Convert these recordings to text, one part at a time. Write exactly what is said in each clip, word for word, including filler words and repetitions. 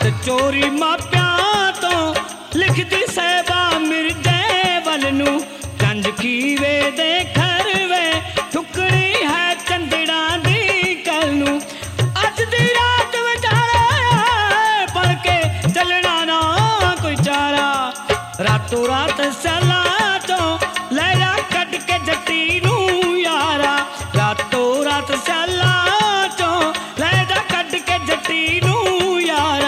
ਰਾਤ ਚੋਰੀ ਮਾਪਿਆਂ ਤੋਂ ਲਿਖਦੀ ਸਹਿਬਾ ਮਿਰਜ਼ੇ ਵੱਲ ਨੂੰ ਕੰਜ ਕੀਵੇ ਦੇ ਖਰਵੇ ਟੁਕੜੀ ਹੈ ਚੰਦੜਾਂ ਦੀ ਕੱਲ ਨੂੰ ਅੱਜ ਦੀ ਰਾਤ ਵਿਚਾਰੇ ਪੜ ਕੇ ਚੱਲਣਾ ਨਾ ਕੋਈ ਚਾਰਾ ਰਾਤੋਂ ਰਾਤ ਸੈਲਾਂ ਚੋਂ ਲਹਿਰਾ ਕੱਢ ਕੇ ਜੱਟੀ ਨੂੰ ਯਾਰਾ ਰਾਤੋਂ ਰਾਤ ਸੈਲਾਂ ਚੋਂ ਲਹਿਰਾ ਕੱਢ ਕੇ ਜੱਟੀ ਨੂੰ ਯਾਰਾ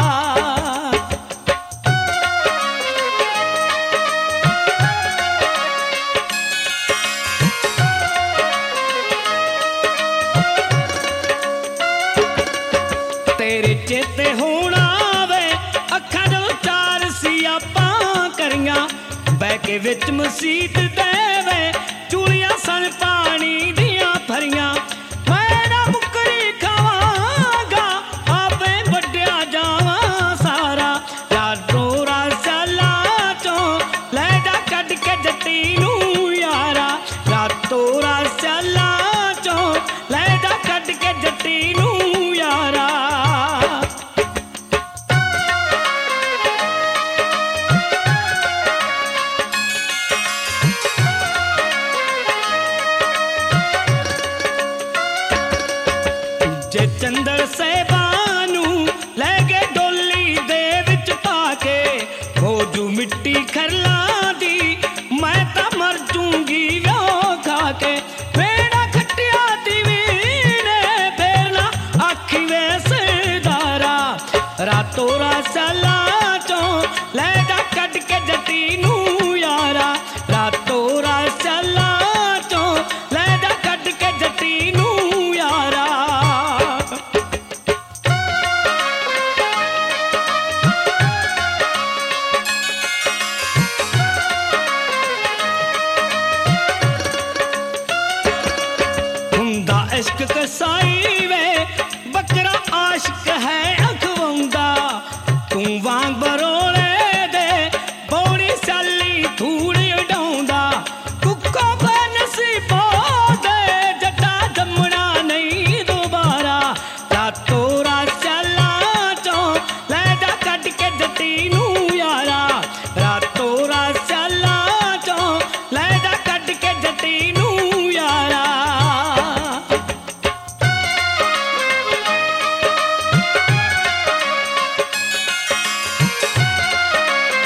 ਤੇਰੇ ਚੇਤੇ ਹੋਣਾ ਵੇ ਅੱਖਾਂ ਜੋ ਚਾਰ ਸਿਆਪਾਂ ਕਰੀਆਂ ਬਹਿ ਕੇ ਵਿੱਚ ਮਸੀਤ ਦੇਵੇ ਚੂੜੀਆਂ ਸਨ ਪਾਣੀ ਦੀਆਂ ਭਰੀਆਂ ਮੈਂ ਨਾ ਮੁੱਕਰੀ ਖਾਵਾਂਗਾ ਆਪੇ ਵੱਡਿਆ ਜਾਵਾਂ ਸਾਰਾ ਰਾਤੋਂ ਰਾਤ ਸੈਲਾਂ ਚੋਂ ਲਹਿਰਾ ਕੱਢ ਕੇ ਜੱਟੀ ਨੂੰ ਯਾਰਾ ਰਾਤੋਂ ਰਾਤ ਸੈਲਾਂ ਚੋਂ ਲਹਿਰਾ ਕੱਢ ਕੇ ਜੱਟੀ ਨੂੰ ਯਾਰਾ ਜੇ ਚੰਦਰ ਸਹਿਬਾਂ ਨੂੰ ਲੈ ਕੇ ਡੋਲੀ ਦੇ ਵਿੱਚ ਪਾ ਕੇ ਹੋ ਜੂ ਮਿੱਟੀ ਖਰਲਾਂ ਦੀ ਮੈਂ ਤਾਂ ਮਰ ਜੂੰਗੀ ਵਿਆਹ ਖਾ ਕੇ ਮੇਰਾ ਖੱਟਿਆ ਦੀਵੀ ਨੇ ਫੇਰ ਨਾ ਆਖੀ ਵੇ ਸਰਦਾਰਾ ਰਾਤੋਂ ਰਾਤ ਸੈਲਾਂ ਚੋਂ ਲਹਿਰਾ ਕੱਢ ਕੇ ਜੱਟੀ ਨੂੰ ਯਾਰਾ ਰਾਤੋਂ ਰਾਤ ਸੈਲਾਂ ਚੋਂ ਲਹਿਰਾ ਕੱਢ ਕੇ ਜੱਟੀ ਨੂੰ ਯਾਰਾ ਹੁੰਦਾ ਇਸ਼ਕ ਕਸਾਈ ਵੇ ਬੱਕਰਾ ਆਸ਼ਕ ਹੈ ਅਖਵਾਉਂਦਾ ਤੂੰ ਵਾਂਗ ਬਰੋਲੇ ਦੇ ਬੋੜੀ ਸਾਲੀ ਧੂੜੀ ਉਡਾਉਂਦਾ ਕੁੱਕੋ ਬਨਸੀਬੋ ਦੇ ਜੱਟਾ ਜੰਮਣਾ ਨਹੀਂ ਦੁਬਾਰਾ ਰਾਤੋਂ ਰਾਤ ਸੈਲਾਂ ਚੋਂ ਲਹਿਰਾ ਕੱਢ ਕੇ ਜੱਟੀ ਨੂੰ ਯਾਰਾ ਰਾਤੋਂ ਰਾਤ ਸੈਲਾਂ ਚੋਂ ਲਹਿਰਾ ਕੱਢ ਕੇ ਜੱਟੀ ਨੂੰ ਯਾਰਾ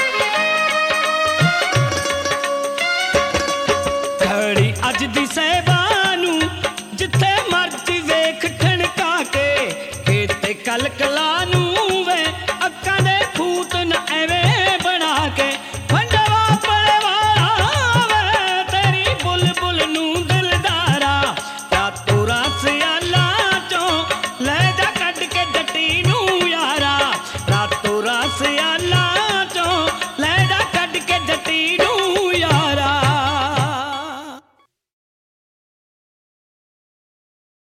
ਘੜੀ ਅੱਜ ਦੀ ਸਹਿਬਾ